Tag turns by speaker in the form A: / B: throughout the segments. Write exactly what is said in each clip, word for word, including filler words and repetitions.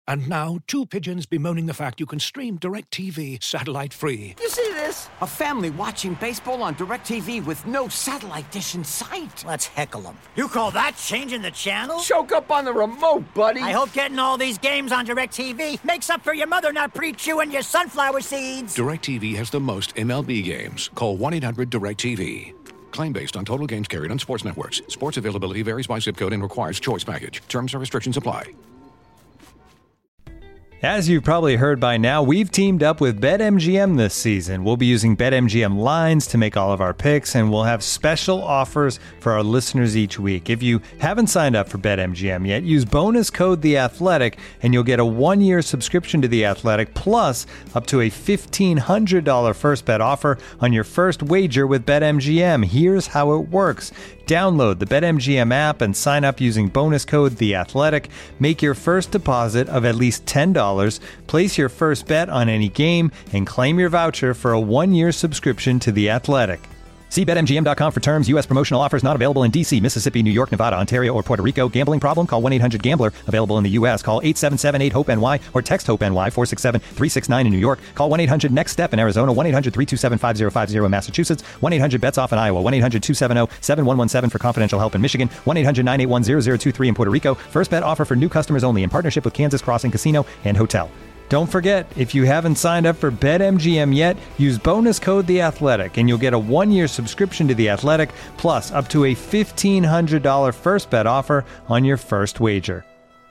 A: And now, two pigeons bemoaning the fact you can stream DirecTV satellite-free.
B: You see this? A family watching baseball on DirecTV with no satellite dish in sight.
C: Let's heckle them. You call that changing the channel?
B: Choke up on the remote, buddy.
C: I hope getting all these games on DirecTV makes up for your mother not pre-chewing your sunflower seeds.
A: DirecTV has the most M L B games. Call one eight hundred direct T V. Claim based on total games carried on sports networks. Sports availability varies by zip code and requires choice package. Terms and restrictions apply.
D: As you've probably heard by now, we've teamed up with BetMGM this season. We'll be using BetMGM lines to make all of our picks, and we'll have special offers for our listeners each week. If you haven't signed up for BetMGM yet, use bonus code The Athletic, and you'll get a one-year subscription to The Athletic, plus up to a fifteen hundred dollars first bet offer on your first wager with BetMGM. Here's how it works. Download the BetMGM app and sign up using bonus code The Athletic. Make your first deposit of at least ten dollars, place your first bet on any game, and claim your voucher for a one-year subscription to The Athletic. See Bet M G M dot com for terms. U S promotional offers not available in D C, Mississippi, New York, Nevada, Ontario, or Puerto Rico. Gambling problem? Call one eight hundred gambler. Available in the U S. Call eight seven seven eight hope N Y or text HOPE-NY four six seven three six nine in New York. Call one eight hundred next step in Arizona. one eight hundred three two seven five zero five zero in Massachusetts. one eight hundred bets off in Iowa. one eight hundred two seven zero seven one one seven for confidential help in Michigan. one eight hundred nine eight one zero zero two three in Puerto Rico. First bet offer for new customers only in partnership with Kansas Crossing Casino and Hotel. Don't forget, if you haven't signed up for BetMGM yet, use bonus code The Athletic, and you'll get a one-year subscription to The Athletic, plus up to a fifteen hundred dollars first bet offer on your first wager.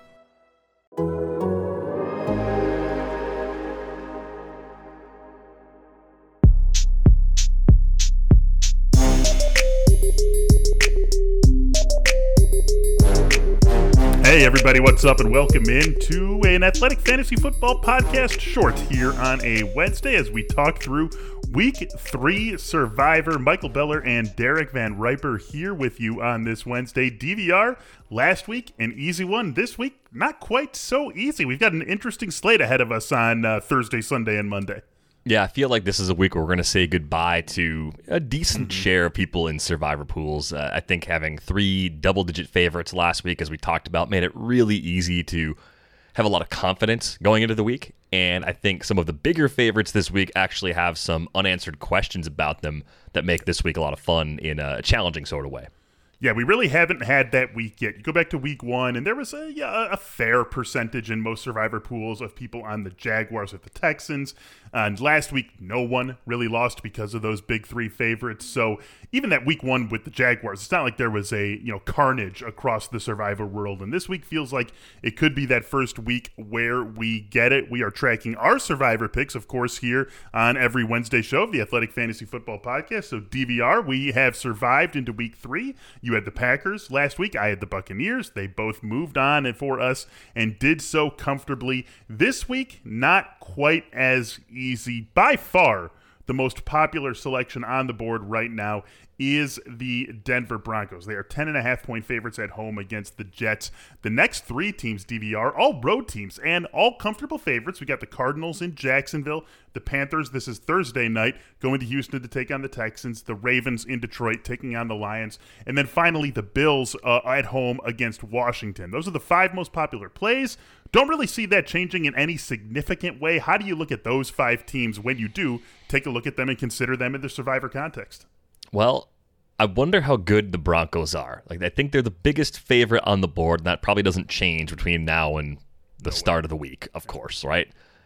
E: Hey everybody, what's up, and welcome in to an Athletic Fantasy Football Podcast short here on a Wednesday as we talk through Week three Survivor. Michael Beller and Derek Van Riper here with you on this Wednesday. D V R, last week, an easy one. This week, not quite so easy. We've got an interesting slate ahead of us on uh, Thursday, Sunday, and Monday.
F: Yeah, I feel like this is a week where we're going to say goodbye to a decent mm-hmm. share of people in Survivor pools. Uh, I think having three double-digit favorites last week, as we talked about, made it really easy to have a lot of confidence going into the week. And I think some of the bigger favorites this week actually have some unanswered questions about them that make this week a lot of fun in a challenging sort of way.
E: Yeah, we really haven't had that week yet. You go back to week one, and there was a, yeah, a fair percentage in most Survivor pools of people on the Jaguars or the Texans. And last week, no one really lost because of those big three favorites. So even that week one with the Jaguars, it's not like there was a you know carnage across the Survivor world. And this week feels like it could be that first week where we get it. We are tracking our Survivor picks, of course, here on every Wednesday show of the Athletic Fantasy Football Podcast. So D V R, we have survived into week three. You had the Packers last week. I had the Buccaneers. They both moved on and for us and did so comfortably. This week, not quite as easy. By far, the most popular selection on the board right now is the Denver Broncos. They are ten and a half point favorites at home against the Jets. The next three teams, D V R, all road teams and all comfortable favorites. We got the Cardinals in Jacksonville, the Panthers, this is Thursday night, going to Houston to take on the Texans, the Ravens in Detroit taking on the Lions, and then finally the Bills uh, at home against Washington. Those are the five most popular plays. Don't really see that changing in any significant way. How do you look at those five teams when you do take a look at them and consider them in the Survivor context?
F: Well, I wonder how good the Broncos are. Like, I think they're the biggest favorite on the board, and that probably doesn't change between now and the no start way. of the week, of course, right?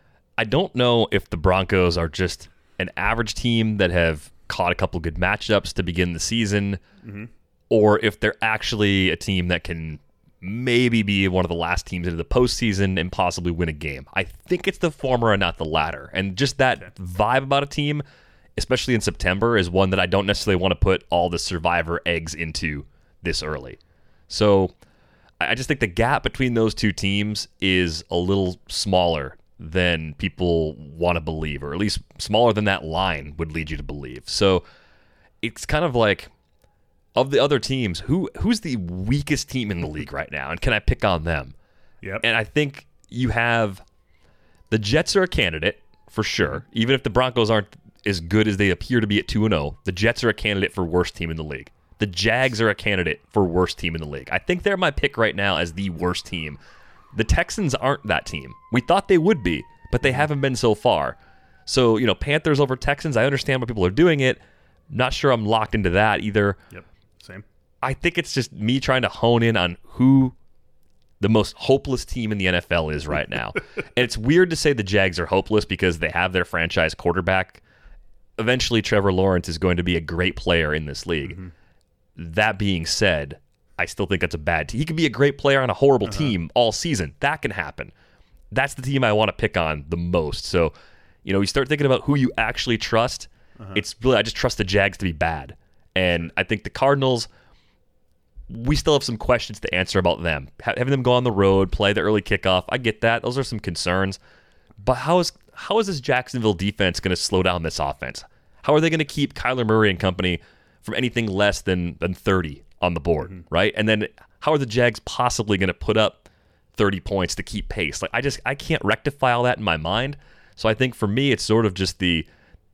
F: I don't know if the Broncos are just an average team that have caught a couple good matchups to begin the season, mm-hmm. or if they're actually a team that can maybe be one of the last teams into the postseason and possibly win a game. I think it's the former and not the latter. And just that okay. vibe about a team, especially in September, is one that I don't necessarily want to put all the Survivor eggs into this early. So I just think the gap between those two teams is a little smaller than people want to believe, or at least smaller than that line would lead you to believe. So it's kind of like, of the other teams, who who's the weakest team in the league right now, and can I pick on them?
E: Yep.
F: And I think you have the Jets are a candidate for sure, even if the Broncos aren't as good as they appear to be at two and oh. The Jets are a candidate for worst team in the league. The Jags are a candidate for worst team in the league. I think they're my pick right now as the worst team The Texans aren't that team. We thought they would be, but they haven't been so far. So, you know, Panthers over Texans, I understand why people are doing it. Not sure I'm locked into that either.
E: Yep, same.
F: I think it's just me trying to hone in on who the most hopeless team in the N F L is right now. And it's weird to say the Jags are hopeless because they have their franchise quarterback. Eventually, Trevor Lawrence is going to be a great player in this league. Mm-hmm. That being said, I still think that's a bad team. He could be a great player on a horrible uh-huh. team all season. That can happen. That's the team I want to pick on the most. So, you know, you start thinking about who you actually trust. Uh-huh. It's really, I just trust the Jags to be bad. And I think the Cardinals, we still have some questions to answer about them. Having them go on the road, play the early kickoff, I get that. Those are some concerns. But how is how is this Jacksonville defense going to slow down this offense? How are they going to keep Kyler Murray and company from anything less than, than thirty on the board, mm-hmm. right? And then how are the Jags possibly going to put up thirty points to keep pace? Like I just I can't rectify all that in my mind. So I think for me, it's sort of just the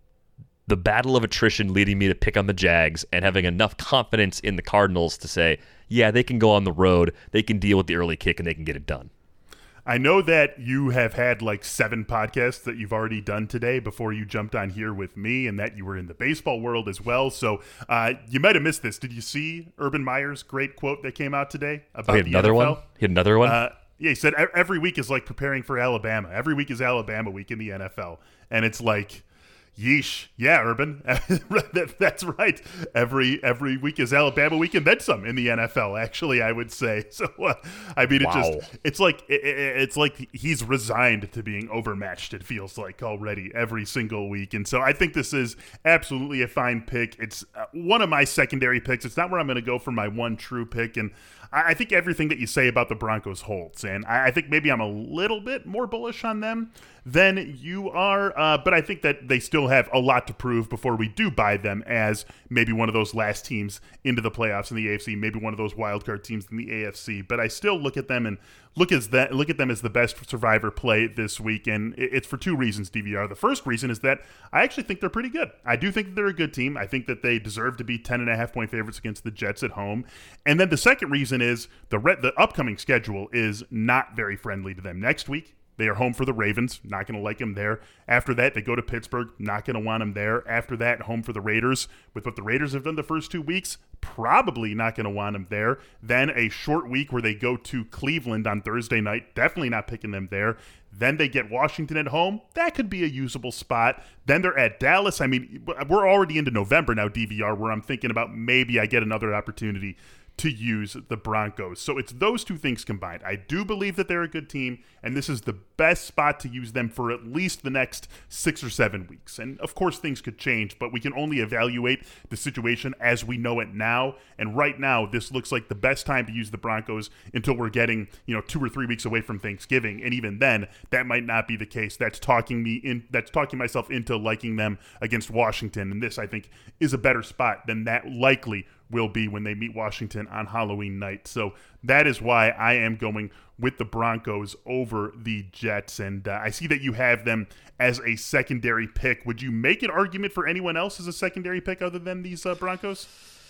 F: the battle of attrition leading me to pick on the Jags and having enough confidence in the Cardinals to say, yeah, they can go on the road, they can deal with the early kick, and they can get it done.
E: I know that you have had like seven podcasts that you've already done today before you jumped on here with me, and that you were in the baseball world as well. So uh, you might have missed this. Did you see Urban Meyer's great quote that came out today about
F: oh, he had
E: the
F: another
E: N F L?
F: one? He had another one? Uh,
E: yeah, he said every week is like preparing for Alabama. Every week is Alabama week in the N F L. And it's like, yeesh. Yeah, Urban. that, that's right. Every every week is Alabama week and then some in the N F L, actually, I would say. So, uh, I mean, it
F: wow.
E: just, it's like, it, it's like he's resigned to being overmatched, it feels like already every single week. And so I think this is absolutely a fine pick. It's uh, one of my secondary picks. It's not where I'm going to go for my one true pick. And I, I think everything that you say about the Broncos holds. And I, I think maybe I'm a little bit more bullish on them than you are, uh, but I think that they still have a lot to prove before we do buy them as maybe one of those last teams into the playoffs in the A F C, maybe one of those wildcard teams in the A F C. But I still look at them and look as that look at them as the best survivor play this week, and it's for two reasons, D V R. The first reason is that I actually think they're pretty good. I do think that they're a good team. I think that they deserve to be ten and a half point favorites against the Jets at home. And then the second reason is the re- the upcoming schedule is not very friendly to them. Next week, they are home for the Ravens. Not going to like them there. After that, they go to Pittsburgh. Not going to want them there. After that, home for the Raiders. With what the Raiders have done the first two weeks, probably not going to want them there. Then a short week where they go to Cleveland on Thursday night. Definitely not picking them there. Then they get Washington at home. That could be a usable spot. Then they're at Dallas. I mean, we're already into November now, D V R, where I'm thinking about maybe I get another opportunity to use the Broncos. So it's those two things combined. I do believe that they're a good team, and this is the best spot to use them for at least the next six or seven weeks. And of course, things could change, but we can only evaluate the situation as we know it now. And right now, this looks like the best time to use the Broncos until we're getting, you know, two or three weeks away from Thanksgiving. And even then, that might not be the case. That's talking me in. That's talking myself into liking them against Washington. And this, I think, is a better spot than that likely will be when they meet Washington on Halloween night. So that is why I am going with the Broncos over the Jets. And uh, I see that you have them as a secondary pick. Would you make an argument for anyone else as a secondary pick other than these uh, Broncos?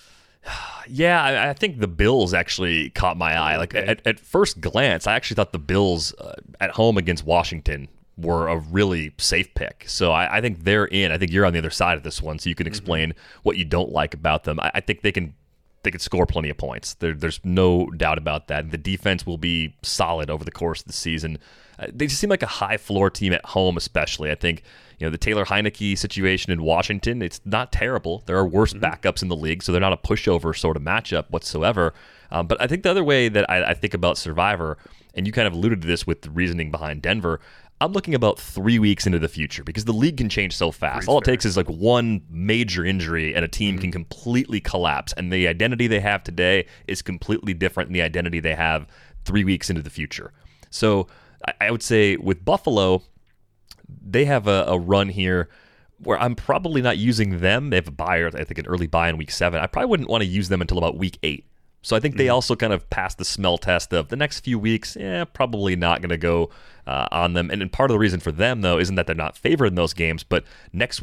F: Yeah, I, I think the Bills actually caught my eye. Like
E: Okay.
F: at, at first glance, I actually thought the Bills uh, at home against Washington were a really safe pick. So I, I think they're in. I think you're on the other side of this one, so you can explain mm-hmm. what you don't like about them. I, I think they can they can score plenty of points. There, there's no doubt about that. The defense will be solid over the course of the season. Uh, they just seem like a high floor team at home, especially. I think you know the Taylor Heineke situation in Washington. It's not terrible. There are worse mm-hmm. backups in the league, so they're not a pushover sort of matchup whatsoever. Um, but I think the other way that I, I think about Survivor, and you kind of alluded to this with the reasoning behind Denver, I'm looking about three weeks into the future because the league can change so fast. All it takes is like one major injury and a team mm-hmm. can completely collapse. And the identity they have today is completely different than the identity they have three weeks into the future. So I would say with Buffalo, they have a, a run here where I'm probably not using them. They have a buy, I think an early buy in week seven. I probably wouldn't want to use them until about week eight. So I think they also kind of passed the smell test of the next few weeks, eh, probably not going to go uh, on them. And, and part of the reason for them, though, isn't that they're not favored in those games, but next week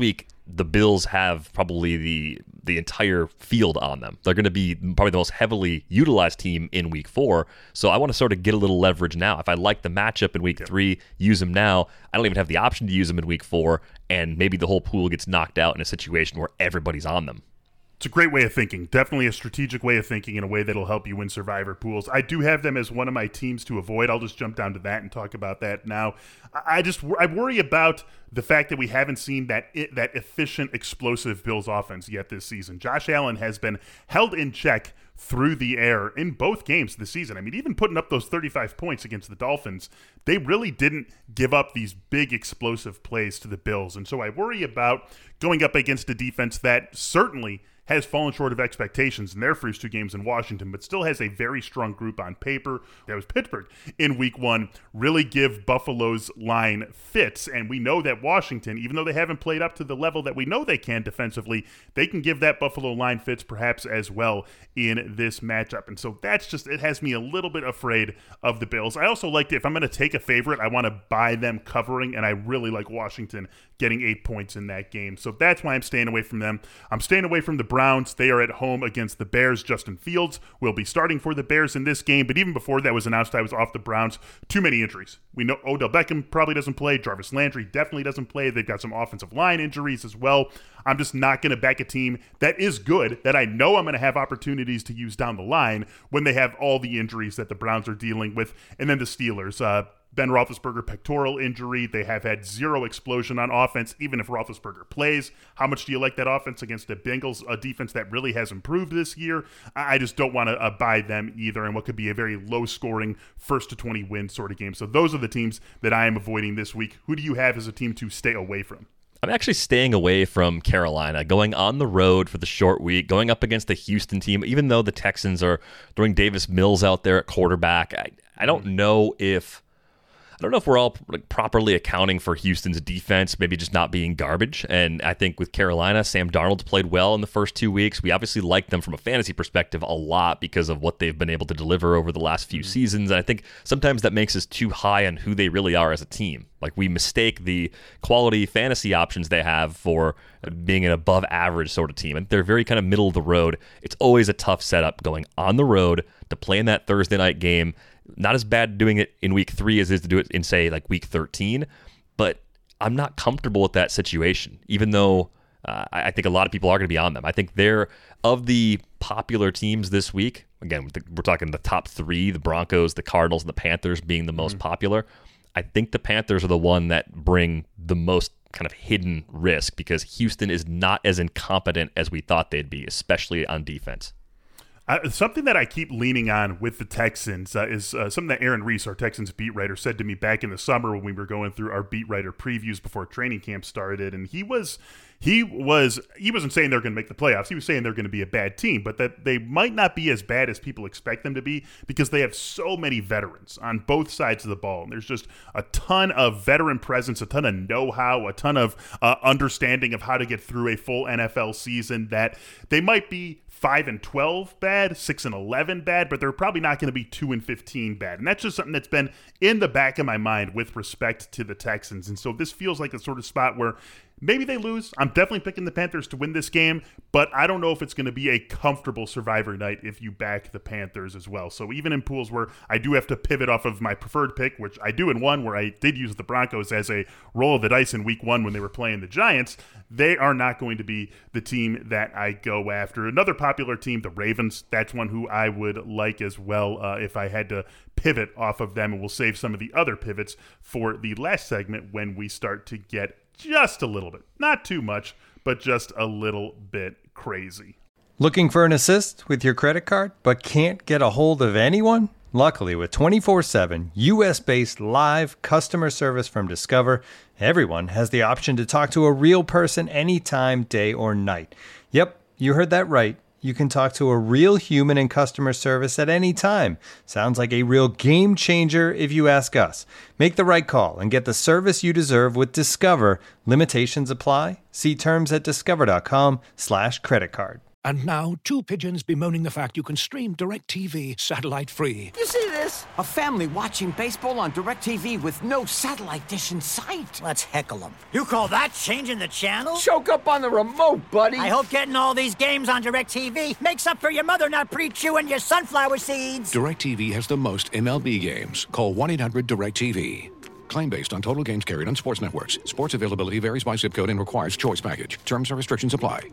F: the Bills have probably the the entire field on them. They're going to be probably the most heavily utilized team in week four. So I want to sort of get a little leverage now. If I like the matchup in week three, use them now. I don't even have the option to use them in week four, and maybe the whole pool gets knocked out in a situation where everybody's on them.
E: It's a great way of thinking. Definitely a strategic way of thinking in a way that'll help you win survivor pools. I do have them as one of my teams to avoid. I'll just jump down to that and talk about that now. I just I worry about the fact that we haven't seen that that efficient, explosive Bills offense yet this season. Josh Allen has been held in check through the air in both games this season. I mean, even putting up those thirty-five points against the Dolphins, they really didn't give up these big explosive plays to the Bills. And so I worry about going up against a defense that certainly has fallen short of expectations in their first two games in Washington, but still has a very strong group on paper. That was Pittsburgh in week one, really give Buffalo's line fits. And we know that Washington, even though they haven't played up to the level that we know they can defensively, they can give that Buffalo line fits perhaps as well in this matchup. And so that's just, it has me a little bit afraid of the Bills. I also like to, if I'm going to take a favorite, I want to buy them covering, and I really like Washington getting eight points in that game. So that's why I'm staying away from them. I'm staying away from the Browns. They are at home against the Bears. Justin Fields will be starting for the Bears in this game, but even before that was announced, I was off the Browns. Too many injuries. We know Odell Beckham probably doesn't play. Jarvis Landry definitely doesn't play. They've got some offensive line injuries as well. I'm just not going to back a team that is good, that I know I'm going to have opportunities to use down the line when they have all the injuries that the Browns are dealing with. And then the Steelers, uh, Ben Roethlisberger pectoral injury. They have had zero explosion on offense, even if Roethlisberger plays. How much do you like that offense against the Bengals, a defense that really has improved this year? I just don't want to uh, buy them either in what could be a very low-scoring first to twenty win sort of game. So those are the teams that I am avoiding this week. Who do you have as a team to stay away from?
F: I'm actually staying away from Carolina, going on the road for the short week, going up against the Houston team, even though the Texans are throwing Davis Mills out there at quarterback. I, I don't know if... I don't know if we're all like, properly accounting for Houston's defense, maybe just not being garbage. And I think with Carolina, Sam Darnold's played well in the first two weeks. We obviously like them from a fantasy perspective a lot because of what they've been able to deliver over the last few seasons. And I think sometimes that makes us too high on who they really are as a team. Like we mistake the quality fantasy options they have for being an above average sort of team. And they're very kind of middle of the road. It's always a tough setup going on the road to play in that Thursday night game. Not as bad doing it in week three as it is to do it in, say, like week thirteen, but I'm not comfortable with that situation, even though uh, I think a lot of people are going to be on them. I think they're, of the popular teams this week, again, we're talking the top three, the Broncos, the Cardinals, and the Panthers being the most mm-hmm. popular. I think the Panthers are the one that bring the most kind of hidden risk because Houston is not as incompetent as we thought they'd be, especially on defense.
E: Uh, something that I keep leaning on with the Texans uh, is uh, something that Aaron Reese, our Texans beat writer, said to me back in the summer when we were going through our beat writer previews before training camp started. And he was he was he wasn't saying they're going to make the playoffs. He was saying they're going to be a bad team, but that they might not be as bad as people expect them to be because they have so many veterans on both sides of the ball. And there's just a ton of veteran presence, a ton of know-how, a ton of uh, understanding of how to get through a full N F L season that they might be five and twelve bad, six and eleven bad, but they're probably not going to be two and fifteen bad. And that's just something that's been in the back of my mind with respect to the Texans. And so this feels like a sort of spot where maybe they lose. I'm definitely picking the Panthers to win this game, but I don't know if it's going to be a comfortable survivor night if you back the Panthers as well. So even in pools where I do have to pivot off of my preferred pick, which I do in one where I did use the Broncos as a roll of the dice in week one when they were playing the Giants, they are not going to be the team that I go after. Another popular team, the Ravens, that's one who I would like as well uh, if I had to pivot off of them, and we'll save some of the other pivots for the last segment when we start to get just a little bit, not too much, but just a little bit crazy.
D: Looking for an assist with your credit card, but can't get a hold of anyone? Luckily, with twenty-four seven U S-based live customer service from Discover, everyone has the option to talk to a real person anytime, day or night. Yep, you heard that right. You can talk to a real human in customer service at any time. Sounds like a real game changer if you ask us. Make the right call and get the service you deserve with Discover. Limitations apply. See terms at discover.com slash credit card.
A: And now, two pigeons bemoaning the fact you can stream DirecTV satellite-free.
B: You see this? A family watching baseball on DirecTV with no satellite dish in sight.
C: Let's heckle them. You call that changing the channel?
B: Choke up on the remote, buddy.
C: I hope getting all these games on DirecTV makes up for your mother not pre-chewing your sunflower seeds.
A: DirecTV has the most M L B games. Call one eight hundred direct T V. Claim based on total games carried on sports networks. Sports availability varies by zip code and requires choice package. Terms and restrictions apply.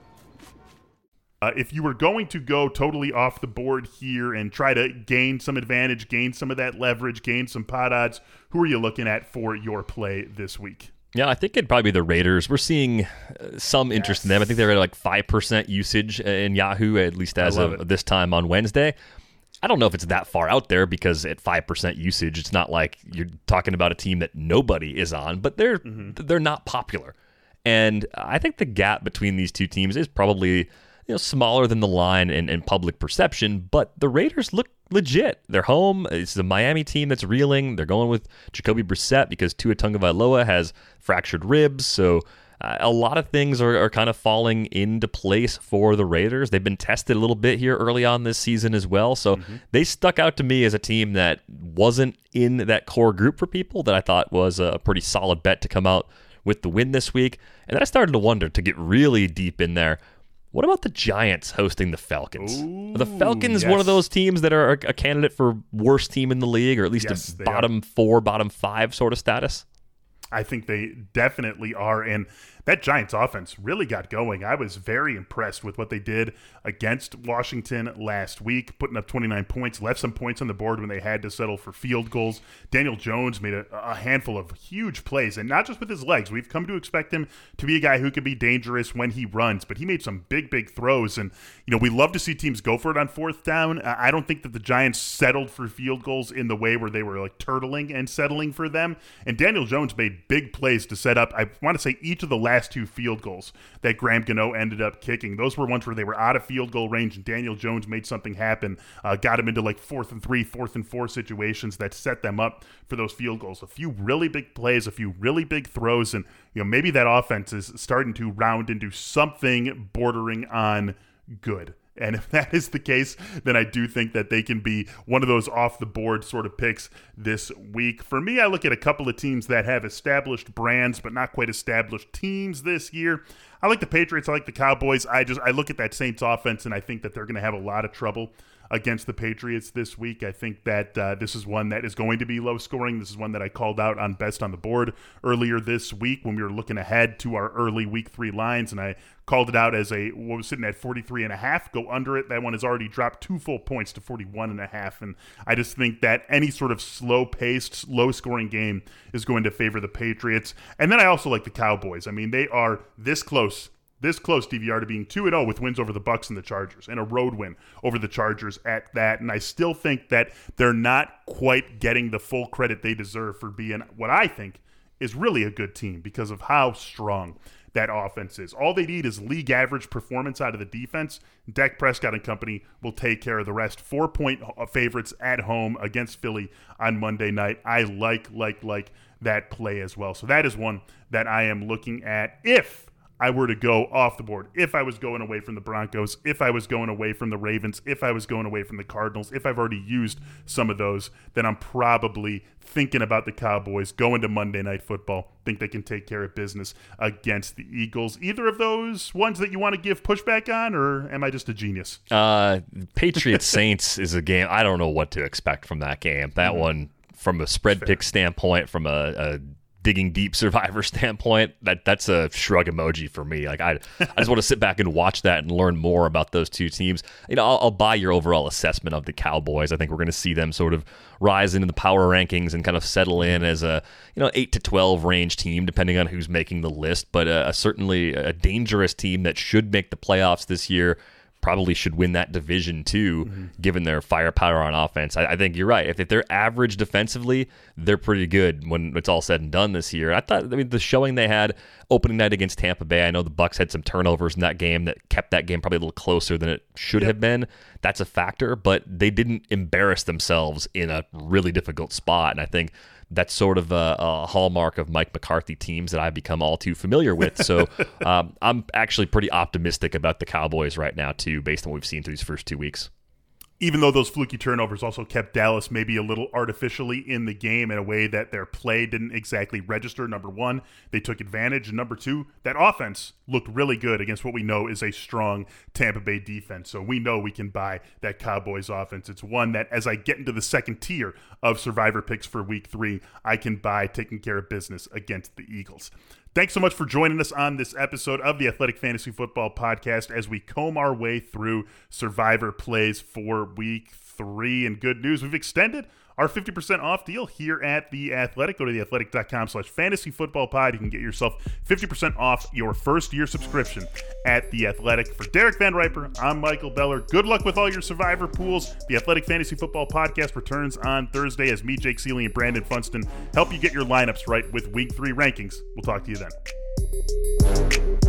E: Uh, if you were going to go totally off the board here and try to gain some advantage, gain some of that leverage, gain some pot odds, who are you looking at for your play this week?
F: Yeah, I think it'd probably be the Raiders. We're seeing uh, some interest yes. in them. I think they're at like five percent usage in Yahoo, at least as of it. this time on Wednesday. I don't know if it's that far out there because at five percent usage, it's not like you're talking about a team that nobody is on, but they're mm-hmm. they're not popular. And I think the gap between these two teams is probably you know, smaller than the line in, in public perception, but the Raiders look legit. They're home. It's the Miami team that's reeling. They're going with Jacoby Brissett because Tua Tagovailoa has fractured ribs, so uh, a lot of things are, are kind of falling into place for the Raiders. They've been tested a little bit here early on this season as well, so mm-hmm. they stuck out to me as a team that wasn't in that core group for people that I thought was a pretty solid bet to come out with the win this week. And then I started to wonder, to get really deep in there, what about the Giants hosting the Falcons?
E: Ooh,
F: are the Falcons
E: yes.
F: one of those teams that are a candidate for worst team in the league, or at least yes, a bottom are. four, bottom five sort of status?
E: I think they definitely are, and that Giants offense really got going. I was very impressed with what they did against Washington last week, putting up twenty-nine points, left some points on the board when they had to settle for field goals. Daniel Jones made a, a handful of huge plays, and not just with his legs. We've come to expect him to be a guy who can be dangerous when he runs, but he made some big, big throws, and you know we love to see teams go for it on fourth down. I don't think that the Giants settled for field goals in the way where they were like turtling and settling for them, and Daniel Jones made big plays to set up, I want to say, each of the last two field goals that Graham Gano ended up kicking. Those were ones where they were out of field goal range, and Daniel Jones made something happen, uh, got him into like fourth and three, fourth and four situations that set them up for those field goals. A few really big plays, a few really big throws, and you know maybe that offense is starting to round into something bordering on good. And if that is the case, then I do think that they can be one of those off-the-board sort of picks this week. For me, I look at a couple of teams that have established brands but not quite established teams this year. I like the Patriots. I like the Cowboys. I just I look at that Saints offense, and I think that they're going to have a lot of trouble against the Patriots this week. I think that uh, this is one that is going to be low scoring. This is one that I called out on Best on the Board earlier this week when we were looking ahead to our early week three lines, and I called it out as a what was sitting at forty-three and a half. Go under it. That one has already dropped two full points to forty-one and a half, and I just think that any sort of slow-paced, low-scoring game is going to favor the Patriots. And then I also like the Cowboys. I mean, they are this close This close, D V R, to being two and oh with wins over the Bucs and the Chargers, and a road win over the Chargers at that. And I still think that they're not quite getting the full credit they deserve for being what I think is really a good team because of how strong that offense is. All they need is league average performance out of the defense. Dak Prescott and company will take care of the rest. Four-point favorites at home against Philly on Monday night. I like, like, like that play as well. So that is one that I am looking at if I were to go off the board, if I was going away from the Broncos, if I was going away from the Ravens, if I was going away from the Cardinals, if I've already used some of those, then I'm probably thinking about the Cowboys going to Monday Night Football. Think they can take care of business against the Eagles. Either of those ones that you want to give pushback on, or am I just a genius?
F: Uh, Patriots Saints is a game. I don't know what to expect from that game. That mm-hmm. one, from a spread pick standpoint, from a, a digging deep survivor standpoint, that that's a shrug emoji for me. Like I, I just want to sit back and watch that and learn more about those two teams. You know, I'll, I'll buy your overall assessment of the Cowboys. I think we're going to see them sort of rise into the power rankings and kind of settle in as a you know eight to twelve range team, depending on who's making the list. But uh, certainly a dangerous team that should make the playoffs this year. Probably should win that division too, mm-hmm. given their firepower on offense. I, I think you're right. If, if they're average defensively, they're pretty good when it's all said and done this year. I thought I mean, the showing they had opening night against Tampa Bay, I know the Bucs had some turnovers in that game that kept that game probably a little closer than it should yep. have been. That's a factor, but they didn't embarrass themselves in a really difficult spot. And I think that's sort of a, a hallmark of Mike McCarthy teams that I've become all too familiar with. So um, I'm actually pretty optimistic about the Cowboys right now, too, based on what we've seen through these first two weeks.
E: Even though those fluky turnovers also kept Dallas maybe a little artificially in the game in a way that their play didn't exactly register. Number one, they took advantage. And number two, that offense looked really good against what we know is a strong Tampa Bay defense. So we know we can buy that Cowboys offense. It's one that as I get into the second tier of Survivor picks for week three, I can buy taking care of business against the Eagles. Thanks so much for joining us on this episode of the Athletic Fantasy Football Podcast as we comb our way through Survivor plays for week three. And good news, we've extended our fifty percent off deal here at The Athletic. Go to theathletic.com slash fantasy football pod. You can get yourself fifty percent off your first year subscription at The Athletic. For Derek Van Riper, I'm Michael Beller. Good luck with all your Survivor pools. The Athletic Fantasy Football Podcast returns on Thursday as me, Jake Seeley, and Brandon Funston help you get your lineups right with week three rankings. We'll talk to you then.